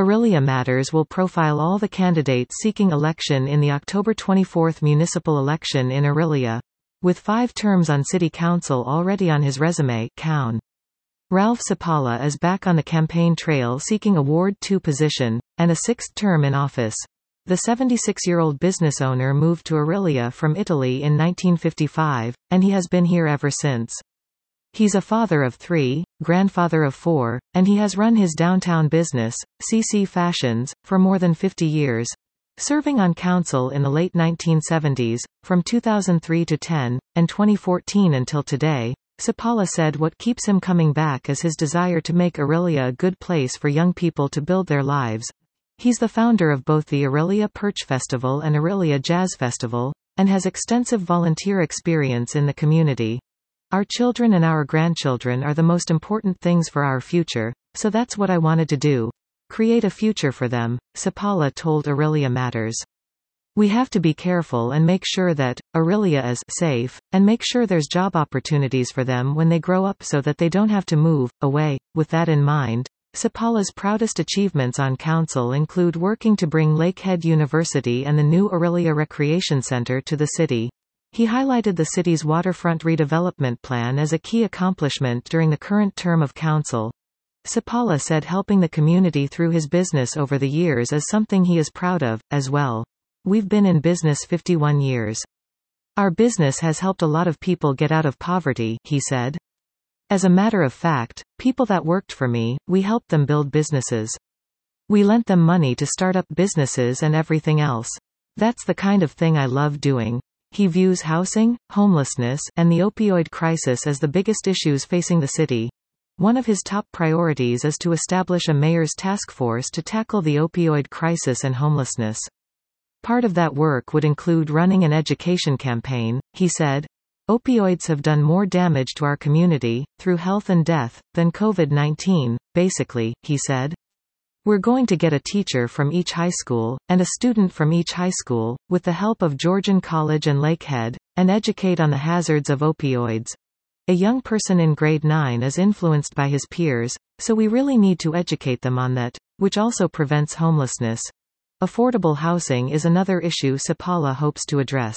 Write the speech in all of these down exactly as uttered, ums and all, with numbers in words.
Orillia Matters will profile all the candidates seeking election in the October twenty-fourth municipal election in Orillia. With five terms on city council already on his resume, Coun. Ralph Sapala is back on the campaign trail seeking a Ward two position, and a sixth term in office. The seventy-six-year-old business owner moved to Orillia from Italy in nineteen fifty-five, and he has been here ever since. He's a father of three, grandfather of four, and he has run his downtown business, C C Fashions, for more than fifty years. Serving on council in the late nineteen seventies, from two thousand three to ten, and twenty fourteen until today, Sapala said what keeps him coming back is his desire to make Orillia a good place for young people to build their lives. He's the founder of both the Orillia Perch Festival and Orillia Jazz Festival, and has extensive volunteer experience in the community. Our children and our grandchildren are the most important things for our future, so that's what I wanted to do. Create a future for them, Sapala told Orillia Matters. We have to be careful and make sure that Orillia is safe, and make sure there's job opportunities for them when they grow up so that they don't have to move away. With that in mind, Sapala's proudest achievements on council include working to bring Lakehead University and the new Orillia Recreation Center to the city. He highlighted the city's waterfront redevelopment plan as a key accomplishment during the current term of council. Sapala said helping the community through his business over the years is something he is proud of, as well. We've been in business fifty-one years. Our business has helped a lot of people get out of poverty, he said. As a matter of fact, people that worked for me, we helped them build businesses. We lent them money to start up businesses and everything else. That's the kind of thing I love doing. He views housing, homelessness, and the opioid crisis as the biggest issues facing the city. One of his top priorities is to establish a mayor's task force to tackle the opioid crisis and homelessness. Part of that work would include running an education campaign, he said. Opioids have done more damage to our community, through health and death, than COVID nineteen, basically, he said. We're going to get a teacher from each high school, and a student from each high school, with the help of Georgian College and Lakehead, and educate on the hazards of opioids. A young person in grade nine is influenced by his peers, so we really need to educate them on that, which also prevents homelessness. Affordable housing is another issue Sapala hopes to address.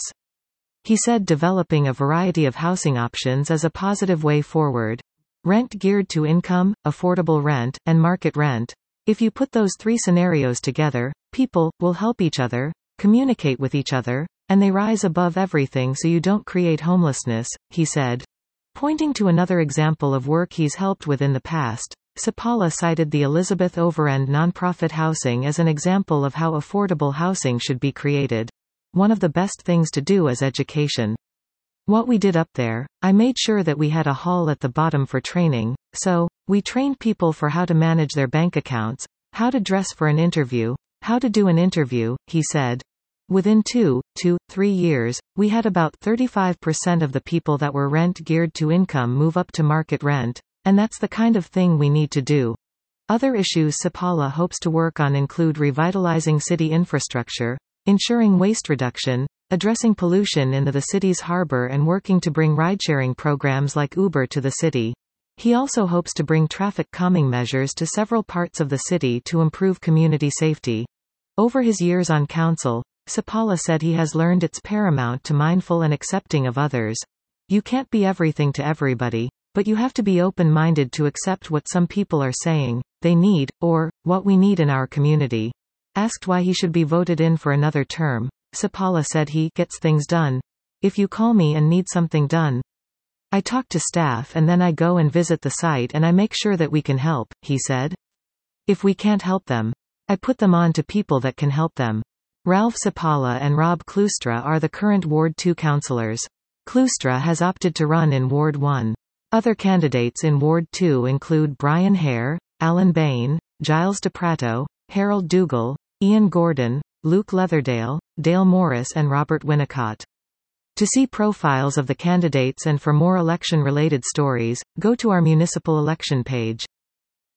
He said developing a variety of housing options is a positive way forward. Rent geared to income, affordable rent, and market rent. If you put those three scenarios together, people will help each other, communicate with each other, and they rise above everything so you don't create homelessness, he said. Pointing to another example of work he's helped with in the past, Sapala cited the Elizabeth Overend nonprofit housing as an example of how affordable housing should be created. One of the best things to do is education. What we did up there, I made sure that we had a hall at the bottom for training, so, we trained people for how to manage their bank accounts, how to dress for an interview, how to do an interview, he said. Within two, two, three years, we had about thirty-five percent of the people that were rent geared to income move up to market rent, and that's the kind of thing we need to do. Other issues Sapala hopes to work on include revitalizing city infrastructure, ensuring waste reduction, addressing pollution in the city's harbor and working to bring ride-sharing programs like Uber to the city. He also hopes to bring traffic calming measures to several parts of the city to improve community safety. Over his years on council, Sapala said he has learned it's paramount to mindful and accepting of others. You can't be everything to everybody, but you have to be open-minded to accept what some people are saying, they need, or, what we need in our community. Asked why he should be voted in for another term, Sapala said he gets things done. If you call me and need something done, I talk to staff and then I go and visit the site and I make sure that we can help, he said. If we can't help them, I put them on to people that can help them. Ralph Sapala and Rob Klustra are the current Ward two councillors. Klustra has opted to run in Ward one. Other candidates in Ward two include Brian Hare, Alan Bain, Giles DePrato, Harold Dougal, Ian Gordon, Luke Leatherdale, Dale Morris and Robert Winnicott. To see profiles of the candidates and for more election-related stories, go to our municipal election page.